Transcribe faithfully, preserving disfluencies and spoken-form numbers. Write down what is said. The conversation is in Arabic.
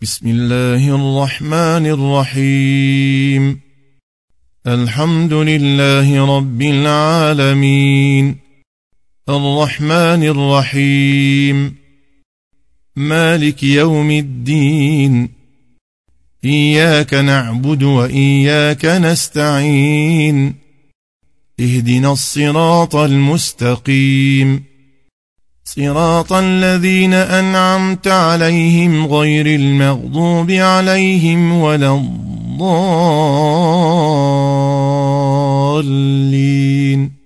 بسم الله الرحمن الرحيم. الحمد لله رب العالمين، الرحمن الرحيم، مالك يوم الدين، إياك نعبد وإياك نستعين، اهدنا الصراط المستقيم، صراط الذين أنعمت عليهم غير المغضوب عليهم ولا الضالين.